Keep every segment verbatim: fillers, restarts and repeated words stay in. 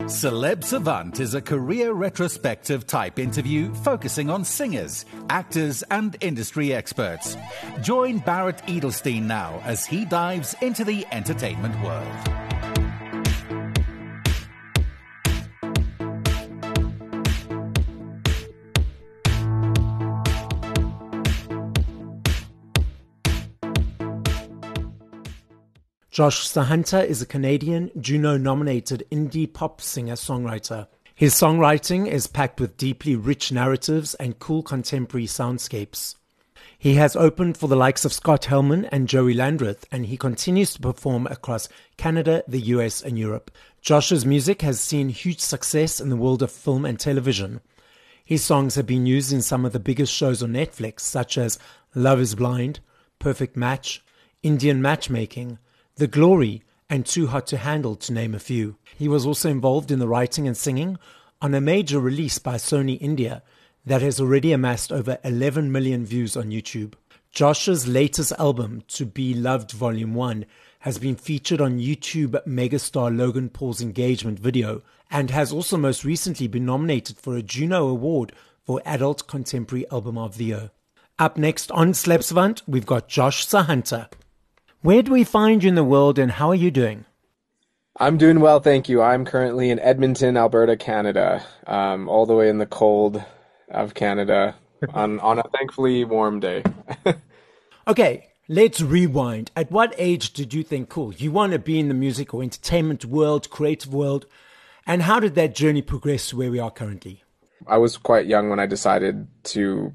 Celeb Savant is a career retrospective type interview focusing on singers, actors, and industry experts. Join Barrett Edelstein now as he dives into the entertainment world. Josh Sahanta is a Canadian Juno-nominated indie pop singer-songwriter. His songwriting is packed with deeply rich narratives and cool contemporary soundscapes. He has opened for the likes of Scott Helman and Joey Landreth, and he continues to perform across Canada, the U S, and Europe. Josh's music has seen huge success in the world of film and television. His songs have been used in some of the biggest shows on Netflix, such as Love is Blind, Perfect Match, Indian Matchmaking, The Glory, and Too Hot to Handle, to name a few. He was also involved in the writing and singing on a major release by Sony India that has already amassed over eleven million views on YouTube. Josh's latest album, To Be Loved Volume one, has been featured on YouTube megastar Logan Paul's engagement video and has also most recently been nominated for a Juno Award for Adult Contemporary Album of the Year. Up next on Celeb Savant, we've got Josh Sahanta. Where do we find you in the world, and how are you doing? I'm doing well, thank you. I'm currently in Edmonton, Alberta, Canada, um, all the way in the cold of Canada on, on a thankfully warm day. Okay, let's rewind. At what age did you think, cool, you want to be in the music or entertainment world, creative world, and how did that journey progress to where we are currently? I was quite young when I decided to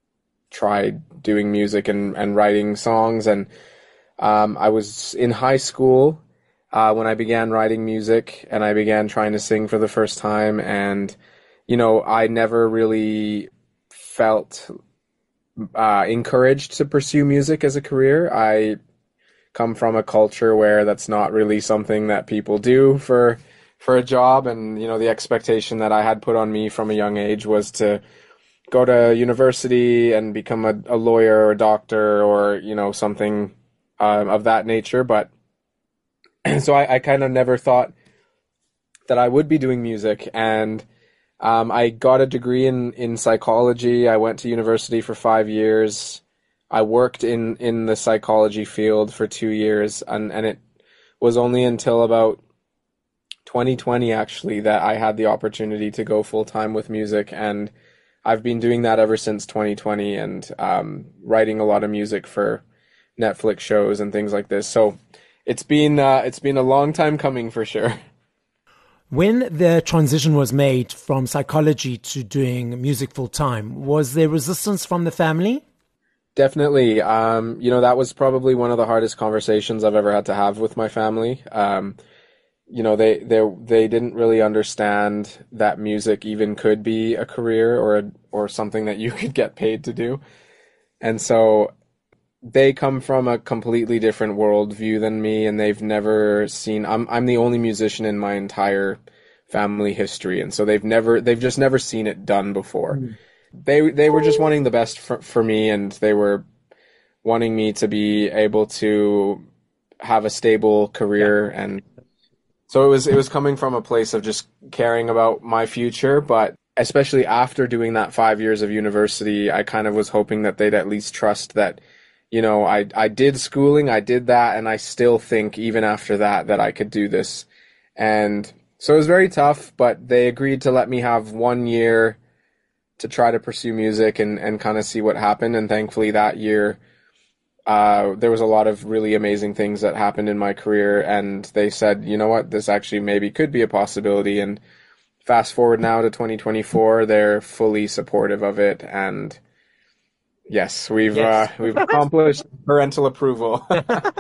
try doing music and, and writing songs, and Um, I was in high school uh, when I began writing music, and I began trying to sing for the first time. And, you know, I never really felt uh, encouraged to pursue music as a career. I come from a culture where that's not really something that people do for for a job. And, you know, the expectation that I had put on me from a young age was to go to university and become a, a lawyer or a doctor or, you know, something Um, of that nature. But so I, I kind of never thought that I would be doing music. And um, I got a degree in, in psychology. I went to university for five years. I worked in, in the psychology field for two years. And, and it was only until about twenty twenty, actually, that I had the opportunity to go full time with music. And I've been doing that ever since twenty twenty, and um, writing a lot of music for Netflix shows and things like this. So it's been uh, it's been a long time coming for sure. When the transition was made from psychology to doing music full time, was there resistance from the family? Definitely. Um, you know, that was probably one of the hardest conversations I've ever had to have with my family. Um, you know, they they they didn't really understand that music even could be a career or a, or something that you could get paid to do. And so they come from a completely different worldview than me, and they've never seen, I'm I'm the only musician in my entire family history, and so they've never they've just never seen it done before. Mm. They they were just wanting the best for, for me, and they were wanting me to be able to have a stable career. Yeah. And so it was it was coming from a place of just caring about my future. But especially after doing that five years of university, I kind of was hoping that they'd at least trust that, you know, I, I did schooling, I did that, and I still think even after that that I could do this. And so it was very tough, but they agreed to let me have one year to try to pursue music and, and kind of see what happened. And thankfully that year, uh, there was a lot of really amazing things that happened in my career. And they said, you know what, this actually maybe could be a possibility. And fast forward now to twenty twenty-four, they're fully supportive of it. And yes, we've yes. Uh, we've accomplished parental approval.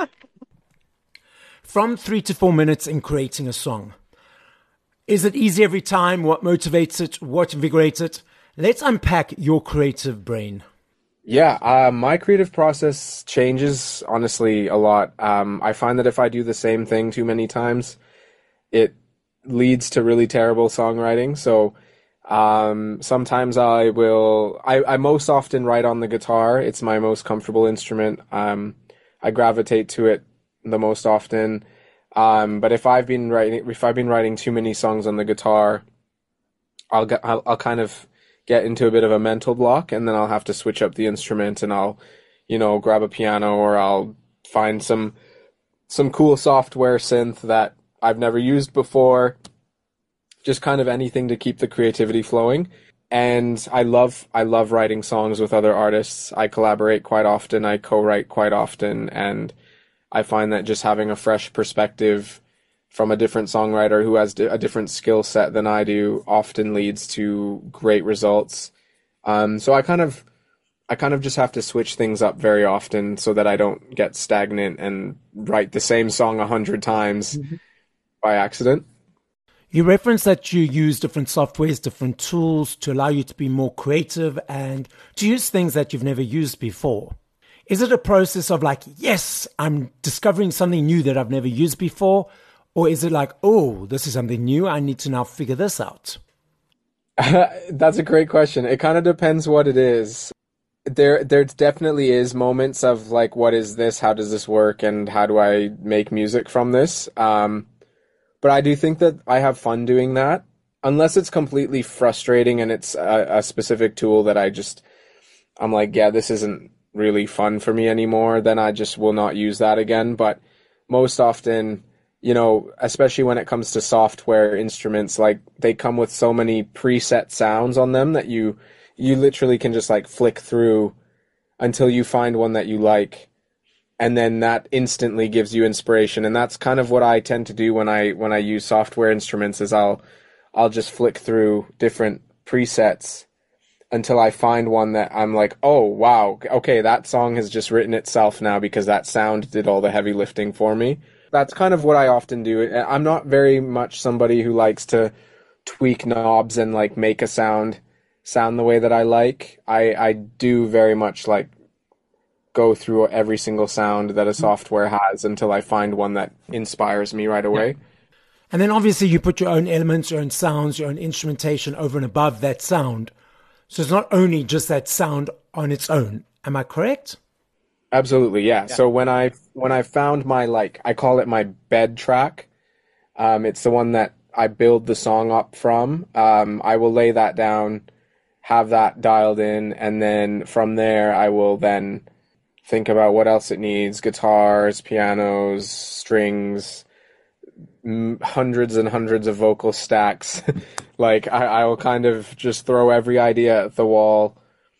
From three to four minutes in creating a song, is it easy every time? What motivates it? What invigorates it? Let's unpack your creative brain. Yeah, uh, my creative process changes, honestly, a lot. Um, I find that if I do the same thing too many times, it leads to really terrible songwriting. So Um, sometimes I will, I, I most often write on the guitar. It's my most comfortable instrument. Um, I gravitate to it the most often. Um, but if I've been writing, if I've been writing too many songs on the guitar, I'll get, I'll, I'll kind of get into a bit of a mental block, and then I'll have to switch up the instrument, and I'll, you know, grab a piano, or I'll find some some cool software synth that I've never used before. Just kind of anything to keep the creativity flowing. And I love I love writing songs with other artists. I collaborate quite often. I co-write quite often, and I find that just having a fresh perspective from a different songwriter who has a different skill set than I do often leads to great results. Um, so I kind of I kind of just have to switch things up very often so that I don't get stagnant and write the same song a hundred times mm-hmm. by accident. You referenced that you use different softwares, different tools to allow you to be more creative and to use things that you've never used before. Is it a process of like, yes, I'm discovering something new that I've never used before? Or is it like, oh, this is something new, I need to now figure this out? That's a great question. It kind of depends what it is. There, there definitely is moments of like, what is this? How does this work? And how do I make music from this? Um, But I do think that I have fun doing that, unless it's completely frustrating and it's a, a specific tool that I just, I'm like, yeah, this isn't really fun for me anymore, then I just will not use that again. But most often, you know, especially when it comes to software instruments, like they come with so many preset sounds on them that you, you literally can just like flick through until you find one that you like. And then that instantly gives you inspiration. And that's kind of what I tend to do when I when I use software instruments is I'll I'll just flick through different presets until I find one that I'm like, oh, wow, okay, that song has just written itself now because that sound did all the heavy lifting for me. That's kind of what I often do. I'm not very much somebody who likes to tweak knobs and like make a sound sound the way that I like. I, I do very much like go through every single sound that a software has until I find one that inspires me right away. Yeah. And then obviously you put your own elements, your own sounds, your own instrumentation over and above that sound. So it's not only just that sound on its own. Am I correct? Absolutely, yeah. yeah. So when I when I found my, like, I call it my bed track. Um, it's the one that I build the song up from. Um, I will lay that down, have that dialed in, and then from there I will then think about what else it needs: guitars, pianos, strings, m- hundreds and hundreds of vocal stacks. Like I, I will kind of just throw every idea at the wall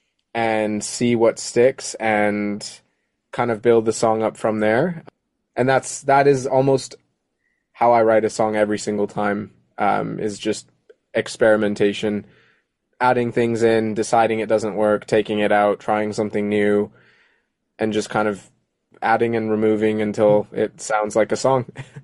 and see what sticks and kind of build the song up from there. And that's that is almost how I write a song every single time, um, is just experimentation, adding things in, deciding it doesn't work, taking it out, trying something new, and just kind of adding and removing until it sounds like a song.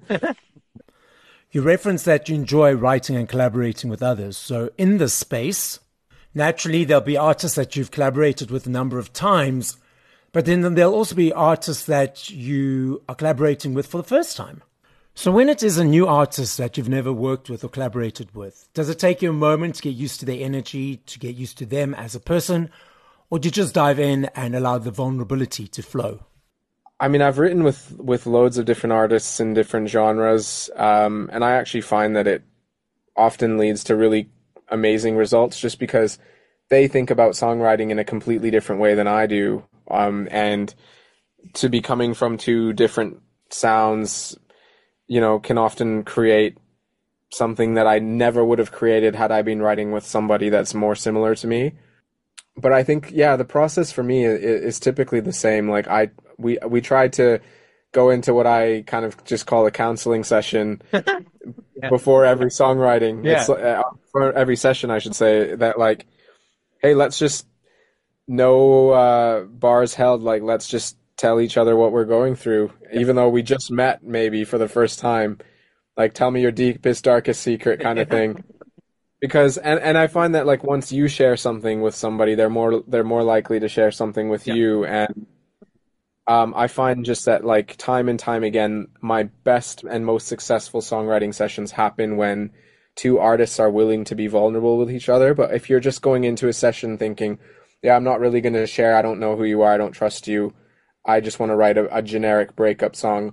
You referenced that you enjoy writing and collaborating with others. So in this space, naturally, there'll be artists that you've collaborated with a number of times, but then there'll also be artists that you are collaborating with for the first time. So when it is a new artist that you've never worked with or collaborated with, does it take you a moment to get used to their energy, to get used to them as a person, or do you just dive in and allow the vulnerability to flow? I mean, I've written with, with loads of different artists in different genres, um, and I actually find that it often leads to really amazing results just because they think about songwriting in a completely different way than I do. Um, and to be coming from two different sounds, you know, can often create something that I never would have created had I been writing with somebody that's more similar to me. But I think, yeah, the process for me is, is typically the same. Like I, we, we try to go into what I kind of just call a counseling session yeah. before every songwriting. Yeah. It's, uh, for every session, I should say, that like, hey, let's just no uh, bars held. Like, let's just tell each other what we're going through, yeah. even though we just met maybe for the first time. Like, tell me your deepest, darkest secret kind of thing. Because and, and I find that like once you share something with somebody, they're more they're more likely to share something with yeah. you. And um, I find just that like time and time again, my best and most successful songwriting sessions happen when two artists are willing to be vulnerable with each other. But if you're just going into a session thinking, yeah, I'm not really going to share, I don't know who you are, I don't trust you, I just want to write a, a generic breakup song,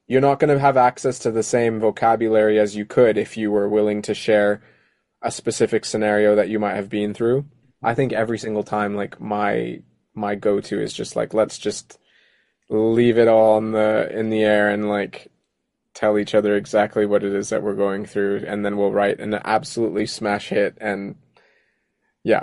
you're not going to have access to the same vocabulary as you could if you were willing to share a specific scenario that you might have been through. I think every single time, like my my go-to is just like, let's just leave it all in the in the air and like tell each other exactly what it is that we're going through, and then we'll write an absolutely smash hit. And yeah.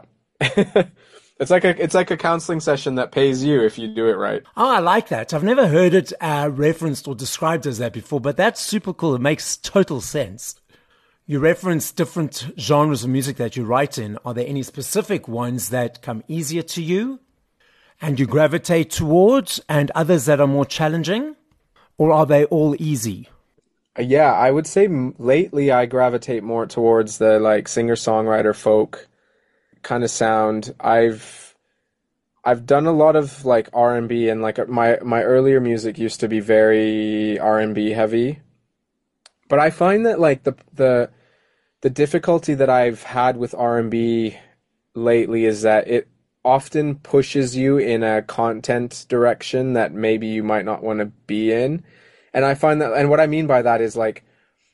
It's like a it's like a counseling session that pays you if you do it right. Oh, I like that. I've never heard it uh, referenced or described as that before, but that's super cool. It makes total sense. You reference different genres of music that you write in. Are there any specific ones that come easier to you and you gravitate towards, and others that are more challenging? Or are they all easy? Yeah, I would say lately I gravitate more towards the like singer-songwriter folk kind of sound. I've I've done a lot of like R and B, and like my my earlier music used to be very R and B heavy. But I find that like the the the difficulty that I've had with R and B lately is that it often pushes you in a content direction that maybe you might not want to be in. And I find that, and what I mean by that is like,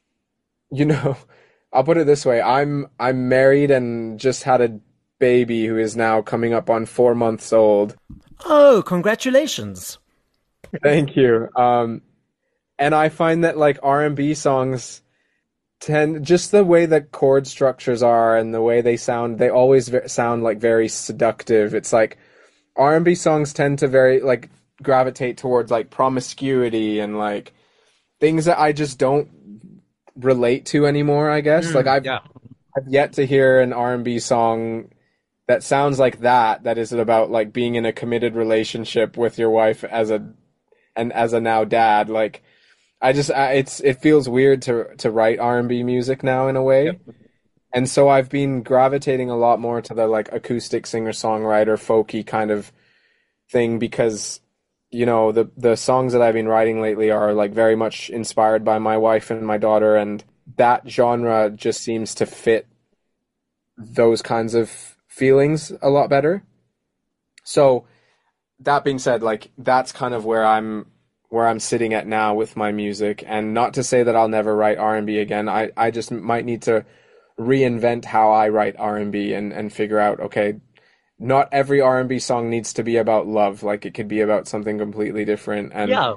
you know, I'll put it this way. I'm I'm married and just had a baby who is now coming up on four months old. Oh, congratulations. Thank you. Um, and I find that like R and B songs tend, just the way that chord structures are and the way they sound, they always ve- sound like very seductive. It's like R and B songs tend to very like gravitate towards like promiscuity and like things that I just don't relate to anymore, I guess. Mm, like I've, yeah. I've yet to hear an R and B song that sounds like that, that is about like being in a committed relationship with your wife as a, and as a now dad. Like, I just, I, it's, it feels weird to, to write R and B music now in a way. Yep. And so I've been gravitating a lot more to the like acoustic singer-songwriter, folky kind of thing, because, you know, the, the songs that I've been writing lately are like very much inspired by my wife and my daughter, and that genre just seems to fit those kinds of feelings a lot better. So that being said, like that's kind of where I'm where I'm sitting at now with my music. And not to say that I'll never write R and B again. I, I just might need to reinvent how I write R and B and, and figure out, okay, not every R and B song needs to be about love. Like it could be about something completely different. And yeah.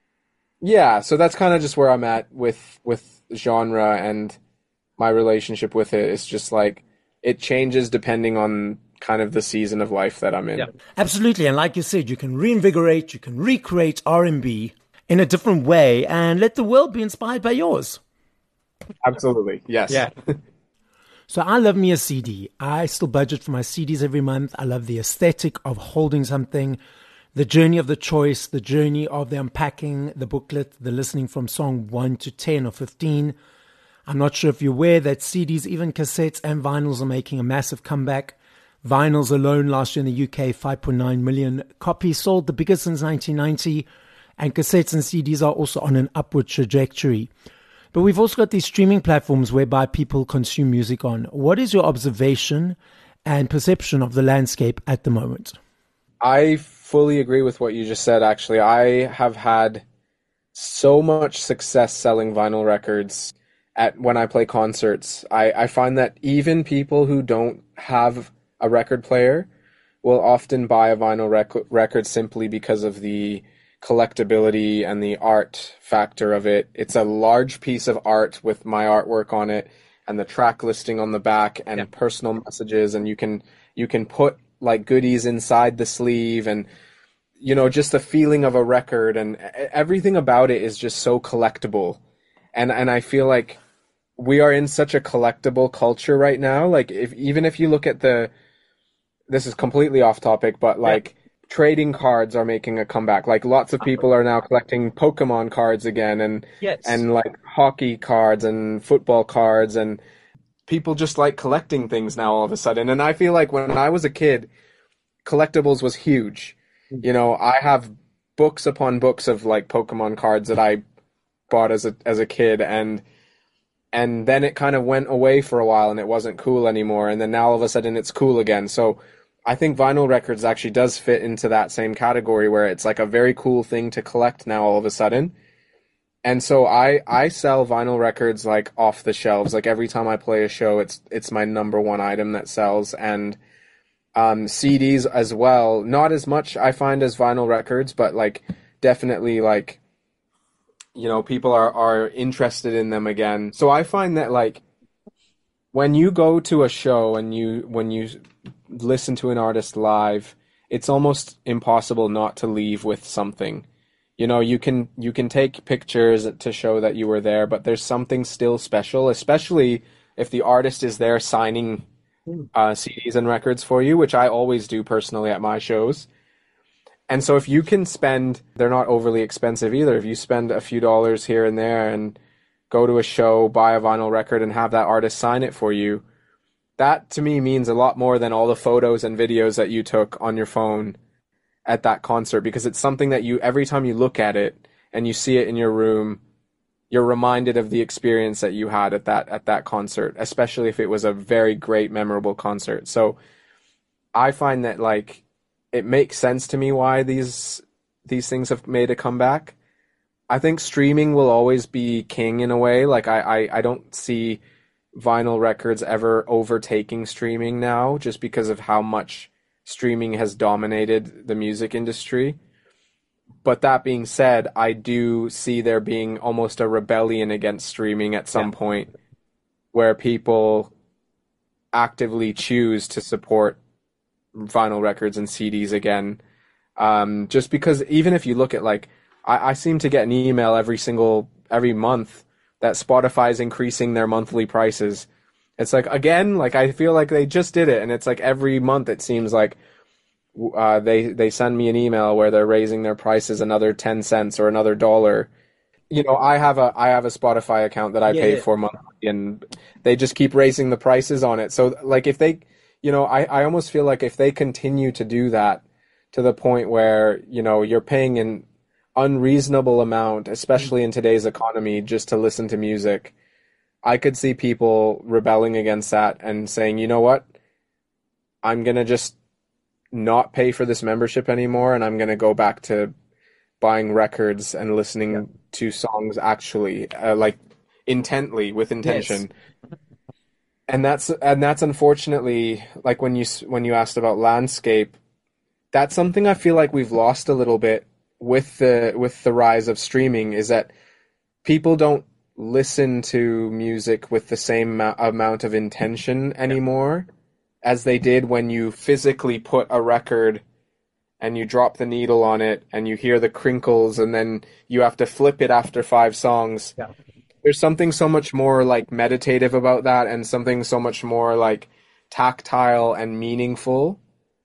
Yeah, so that's kind of just where I'm at with with genre and my relationship with it. It's just like it changes depending on kind of the season of life that I'm in. Yeah, absolutely. And like you said, you can reinvigorate, you can recreate R and B in a different way and let the world be inspired by yours. Absolutely. Yes. Yeah. So I love me a C D. I still budget for my C Ds every month. I love the aesthetic of holding something, the journey of the choice, the journey of the unpacking, the booklet, the listening from song one to ten or fifteen. I'm not sure if you're aware that C Ds, even cassettes and vinyls are making a massive comeback. Vinyls alone last year in the U K, five point nine million copies sold, the biggest since nineteen ninety. And cassettes and C Ds are also on an upward trajectory. But we've also got these streaming platforms whereby people consume music on. What is your observation and perception of the landscape at the moment? I fully agree with what you just said, actually. I have had so much success selling vinyl records at when I play concerts. I, I find that even people who don't have a record player will often buy a vinyl rec- record simply because of the collectability and the art factor of it. It's a large piece of art with my artwork on it and the track listing on the back and yeah. personal messages, and you can you can put like goodies inside the sleeve, and you know, just the feeling of a record and everything about it is just so collectible. And and I feel like we are in such a collectible culture right now. Like if even if you look at the, this is completely off topic, but like yeah. trading cards are making a comeback. Like lots of people are now collecting Pokemon cards again, and yes. and like hockey cards and football cards, and people just like collecting things now all of a sudden. And I feel like when I was a kid, collectibles was huge. You know, I have books upon books of like Pokemon cards that I bought as a as a kid, and and then it kind of went away for a while and it wasn't cool anymore, and then now all of a sudden it's cool again. So I think vinyl records actually does fit into that same category where it's like a very cool thing to collect now all of a sudden. And so I I sell vinyl records like off the shelves. Like every time I play a show, it's it's my number one item that sells. And um, C Ds as well. Not as much I find as vinyl records, but like definitely like, you know, people are are interested in them again. So I find that like when you go to a show and you when you listen to an artist live, it's almost impossible not to leave with something. You know, you can you can take pictures to show that you were there, but there's something still special, especially if the artist is there signing uh, C Ds and records for you, which I always do personally at my shows. And so if you can spend, they're not overly expensive either. If you spend a few dollars here and there and go to a show, buy a vinyl record, and have that artist sign it for you, that to me means a lot more than all the photos and videos that you took on your phone at that concert, because it's something that you, every time you look at it and you see it in your room, you're reminded of the experience that you had at that at that concert, especially if it was a very great, memorable concert. So I find that like it makes sense to me why these these things have made a comeback. I think streaming will always be king in a way. Like I, I, I don't see vinyl records ever overtaking streaming now, just because of how much streaming has dominated the music industry. But that being said, I do see there being almost a rebellion against streaming at some yeah. point, where people actively choose to support vinyl records and C Ds again. Um, just because even if you look at like, I, I seem to get an email every single, every month that Spotify is increasing their monthly prices. It's like, again, like I feel like they just did it. And it's like every month it seems like uh, they, they send me an email where they're raising their prices another ten cents or another dollar. You know, I have a, I have a Spotify account that I yeah, pay yeah. for monthly, and they just keep raising the prices on it. So like if they, you know, I, I almost feel like if they continue to do that to the point where, you know, you're paying an unreasonable amount, especially in today's economy, just to listen to music, I could see people rebelling against that and saying, you know what, I'm going to just not pay for this membership anymore, and I'm going to go back to buying records and listening yeah. to songs actually, uh, like intently, with intention. Yes. And that's and that's unfortunately, like when you when you asked about landscape, that's something I feel like we've lost a little bit with the with the rise of streaming, is that people don't listen to music with the same ma- amount of intention anymore as they did when you physically put a record and you drop the needle on it and you hear the crinkles and then you have to flip it after five songs. Yeah. There's something so much more like meditative about that, and something so much more like tactile and meaningful,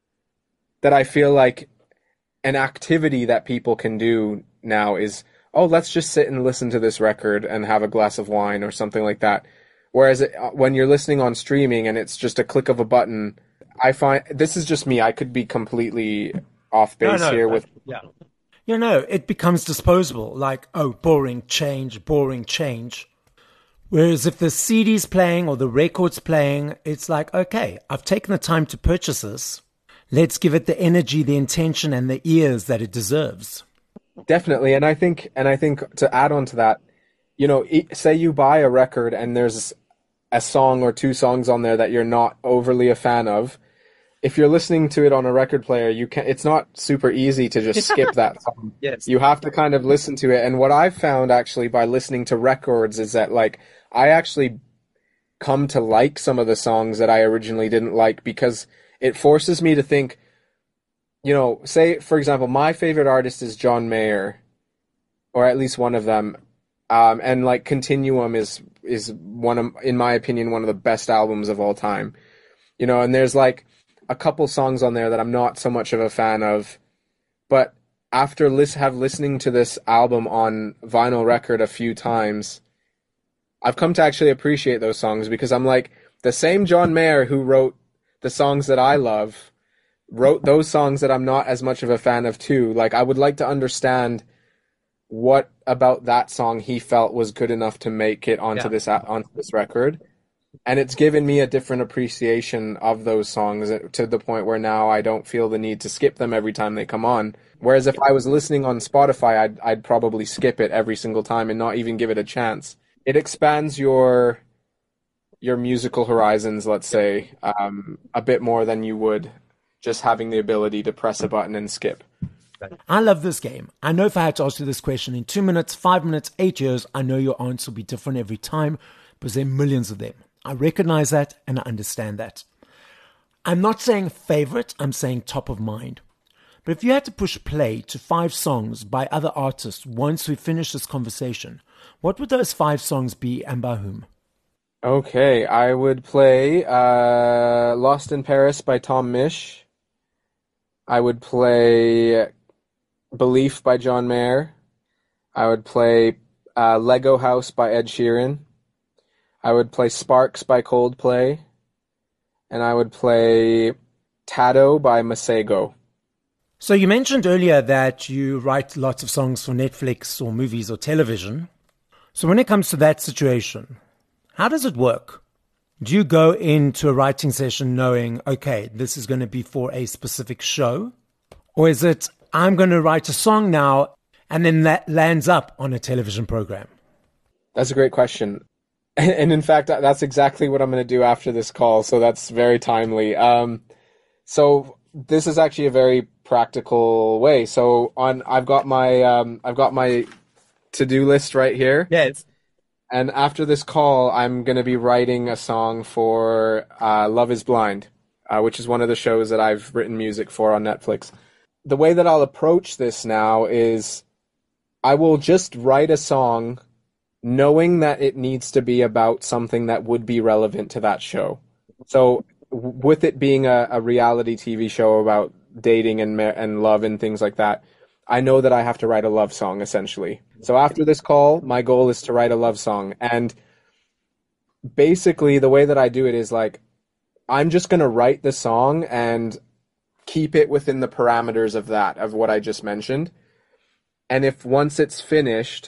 that I feel like an activity that people can do now is, oh, let's just sit and listen to this record and have a glass of wine or something like that. Whereas it, when you're listening on streaming and it's just a click of a button, I find, this is just me, I could be completely off base no, no, here with... Yeah. You know, it becomes disposable, like, oh, boring, change, boring, change. Whereas if the C D's playing or the record's playing, it's like, okay, I've taken the time to purchase this. Let's give it the energy, the intention, and the ears that it deserves. Definitely, and I think, and I think to add on to that, you know, say you buy a record and there's a song or two songs on there that you're not overly a fan of. If you're listening to it on a record player, you can. It's not super easy to just skip that song. Yes. You have to kind of listen to it. And what I've found actually by listening to records is that like I actually come to like some of the songs that I originally didn't like, because it forces me to think, you know, say, for example, my favorite artist is John Mayer, or at least one of them. Um, and like Continuum is, is one of, in my opinion, one of the best albums of all time, you know, and there's like a couple songs on there that I'm not so much of a fan of, but after lis- have listening to this album on vinyl record a few times, I've come to actually appreciate those songs, because I'm like, the same John Mayer who wrote the songs that I love wrote those songs that I'm not as much of a fan of too. Like, I would like to understand what about that song he felt was good enough to make it onto yeah. this onto this record. And it's given me a different appreciation of those songs to the point where now I don't feel the need to skip them every time they come on. Whereas if I was listening on Spotify, I'd, I'd probably skip it every single time and not even give it a chance. It expands your your musical horizons, let's say, um, a bit more than you would just having the ability to press a button and skip. I love this game. I know if I had to ask you this question in two minutes, five minutes, eight years, I know your answer will be different every time because there are millions of them. I recognize that and I understand that. I'm not saying favorite, I'm saying top of mind. But if you had to push play to five songs by other artists once we finish this conversation, what would those five songs be and by whom? Okay, I would play uh, Lost in Paris by Tom Misch. I would play Belief by John Mayer. I would play uh, Lego House by Ed Sheeran. I would play Sparks by Coldplay. And I would play Tado by Masego. So you mentioned earlier that you write lots of songs for Netflix or movies or television. So when it comes to that situation, how does it work? Do you go into a writing session knowing, okay, this is going to be for a specific show? Or is it, I'm going to write a song now and then that lands up on a television program? That's a great question. And in fact, that's exactly what I'm going to do after this call. So that's very timely. Um, so this is actually a very practical way. So on, I've got my, um, I've got my to-do list right here. Yes. And after this call, I'm going to be writing a song for uh, Love is Blind, uh, which is one of the shows that I've written music for on Netflix. The way that I'll approach this now is I will just write a song knowing that it needs to be about something that would be relevant to that show. So w- with it being a, a reality T V show about dating and ma- and love and things like that, I know that I have to write a love song, essentially. So after this call, my goal is to write a love song. And basically, the way that I do it is like, I'm just going to write the song and keep it within the parameters of that, of what I just mentioned. And if once it's finished,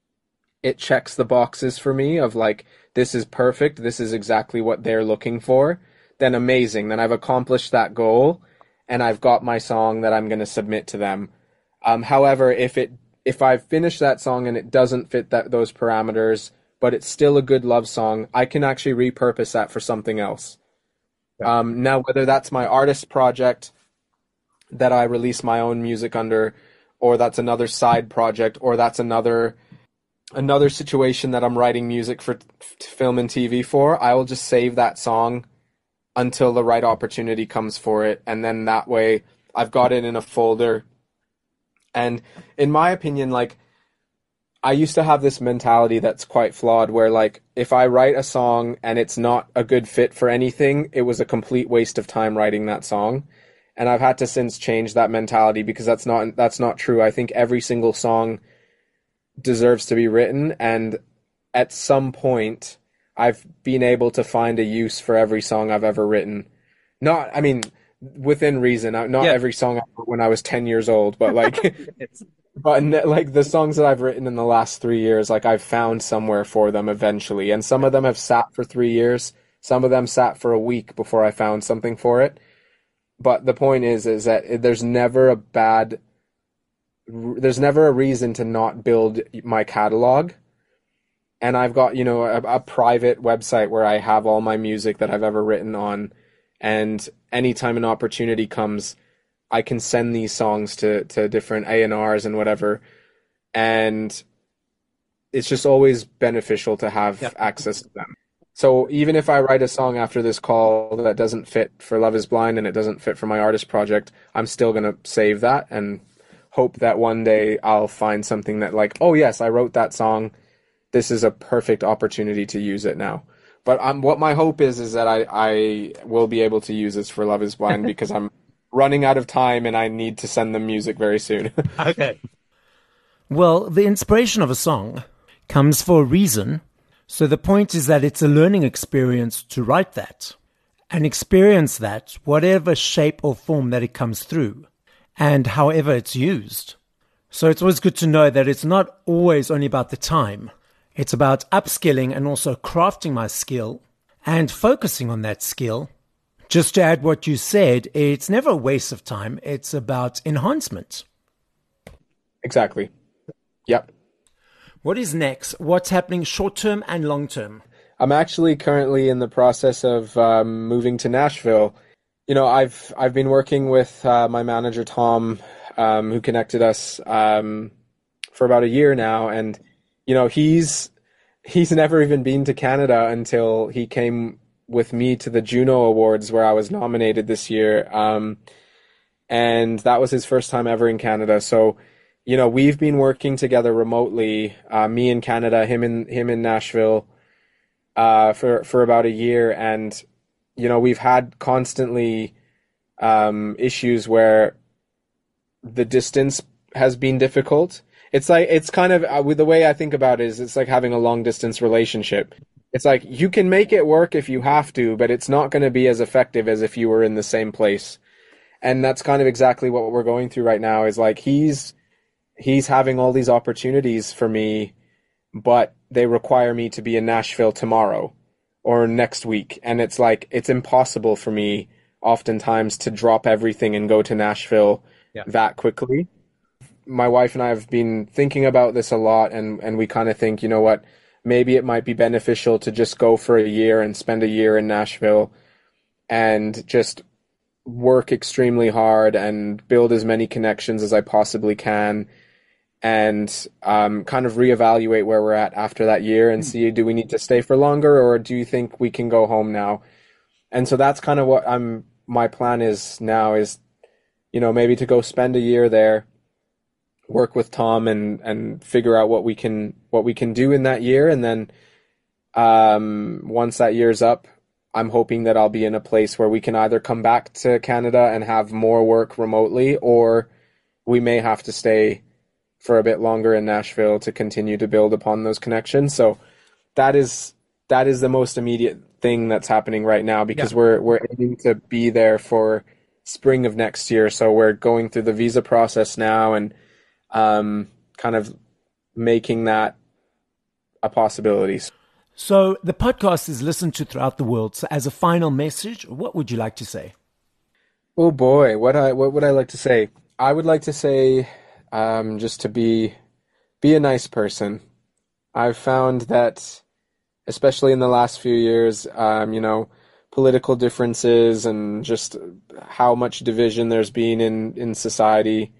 it checks the boxes for me of like, this is perfect, this is exactly what they're looking for, then amazing. Then I've accomplished that goal and I've got my song that I'm going to submit to them. Um, however, if it if I finish that song and it doesn't fit that those parameters, but it's still a good love song, I can actually repurpose that for something else. Yeah. Um, now, whether that's my artist project that I release my own music under, or that's another side project, or that's another another situation that I'm writing music for t- film and T V for, I will just save that song until the right opportunity comes for it, and then that way I've got it in a folder. And in my opinion, like, I used to have this mentality that's quite flawed where, like, if I write a song and it's not a good fit for anything, it was a complete waste of time writing that song. And I've had to since change that mentality because that's not that's not true. I think every single song deserves to be written, and at some point I've been able to find a use for every song I've ever written. Not, I mean, within reason. Not yeah. every song I wrote when I was ten years old, but like, but like the songs that I've written in the last three years, like I've found somewhere for them eventually. And some of them have sat for three years. Some of them sat for a week before I found something for it. But the point is, is that there's never a bad, there's never a reason to not build my catalog. And I've got, you know, a, a private website where I have all my music that I've ever written on. And anytime an opportunity comes, I can send these songs to, to different A and Rs and whatever. And it's just always beneficial to have yep. access to them. So even if I write a song after this call that doesn't fit for Love is Blind and it doesn't fit for my artist project, I'm still going to save that and hope that one day I'll find something that like, oh yes, I wrote that song. This is a perfect opportunity to use it now. But um, what my hope is, is that I, I will be able to use this for Love is Blind because I'm running out of time and I need to send them music very soon. Okay. Well, the inspiration of a song comes for a reason. So the point is that it's a learning experience to write that and experience that, whatever shape or form that it comes through and however it's used. So it's always good to know that it's not always only about the time. It's about upskilling and also crafting my skill and focusing on that skill. Just to add what you said, it's never a waste of time. It's about enhancement. Exactly. Yep. What is next? What's happening short-term and long-term? I'm actually currently in the process of um, moving to Nashville. You know, I've I've been working with uh, my manager, Tom, um, who connected us um, for about a year now. And, you know, he's he's never even been to Canada until he came with me to the Juno Awards, where I was nominated this year. Um, and that was his first time ever in Canada. So, you know, we've been working together remotely, uh, me in Canada, him in him in Nashville, uh, for for about a year. And, you know, we've had constantly um, issues where the distance has been difficult. It's like, it's kind of, uh, with the way I think about it is it's like having a long distance relationship. It's like you can make it work if you have to, but it's not going to be as effective as if you were in the same place. And that's kind of exactly what we're going through right now, is like he's he's having all these opportunities for me, but they require me to be in Nashville tomorrow or next week. And it's like, it's impossible for me oftentimes to drop everything and go to Nashville yeah. that quickly. My wife and I have been thinking about this a lot, and, and we kind of think, you know what, maybe it might be beneficial to just go for a year and spend a year in Nashville and just work extremely hard and build as many connections as I possibly can, and um, kind of reevaluate where we're at after that year and see, do we need to stay for longer, or do you think we can go home now? And so that's kind of what I'm, my plan is now, is, you know, maybe to go spend a year there, work with Tom and, and figure out what we can, what we can do in that year. And then um, once that year's up, I'm hoping that I'll be in a place where we can either come back to Canada and have more work remotely, or we may have to stay for a bit longer in Nashville to continue to build upon those connections. So that is, that is the most immediate thing that's happening right now, because yeah. we're, we're aiming to be there for spring of next year. So we're going through the visa process now and um, kind of making that a possibility. So the podcast is listened to throughout the world. So as a final message, what would you like to say? Oh boy, what I what would I like to say? I would like to say um, just to be be a nice person. I've found that, especially in the last few years, um, you know, political differences and just how much division there's been in, in society.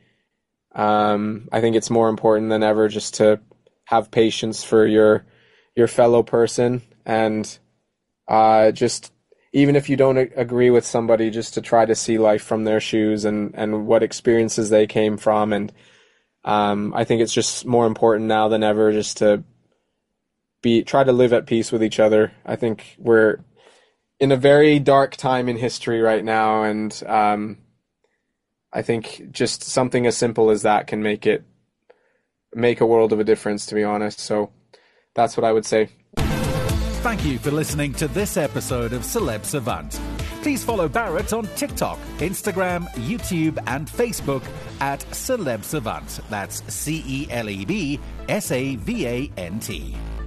Um, I think it's more important than ever just to have patience for your your fellow person, and uh, just even if you don't a- agree with somebody, just to try to see life from their shoes and, and what experiences they came from. And um, I think it's just more important now than ever just to be try to live at peace with each other. I think we're in a very dark time in history right now, and um, I think just something as simple as that can make it make a world of a difference, to be honest. So that's what I would say. Thank you for listening to this episode of Celeb Savant. Please follow Barrett on TikTok, Instagram, YouTube, and Facebook at Celeb Savant. That's C E L E B S A V A N T.